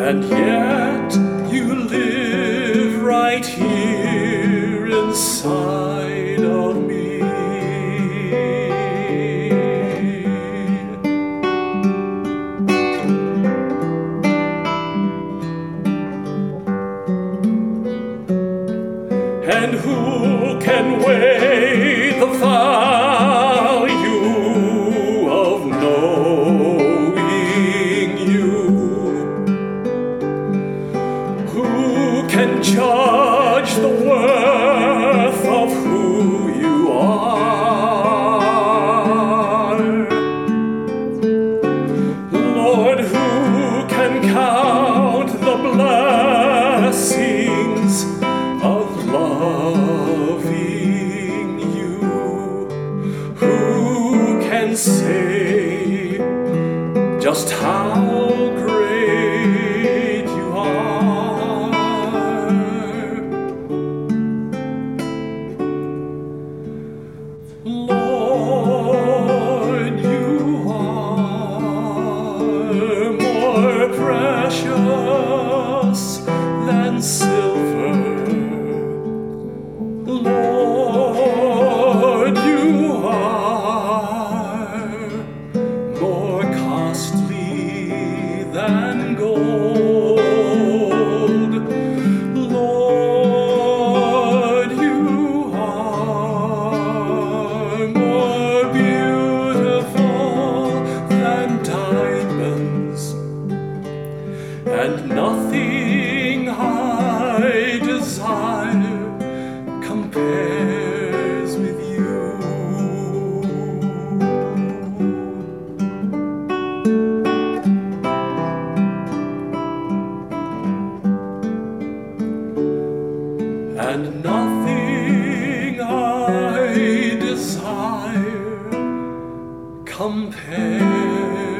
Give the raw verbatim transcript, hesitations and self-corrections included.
And yet you live right here inside of me. And who can weigh the value of knowing you? Who can judge the worth of who you are? Lord, who can count the blessings of loving you? Who can say just how great you are? Lord, you are more precious than silver. Lord, you are more costly than gold. Lord, you are more beautiful than diamonds, and nothing I desire compares with you. And nothing I desire compares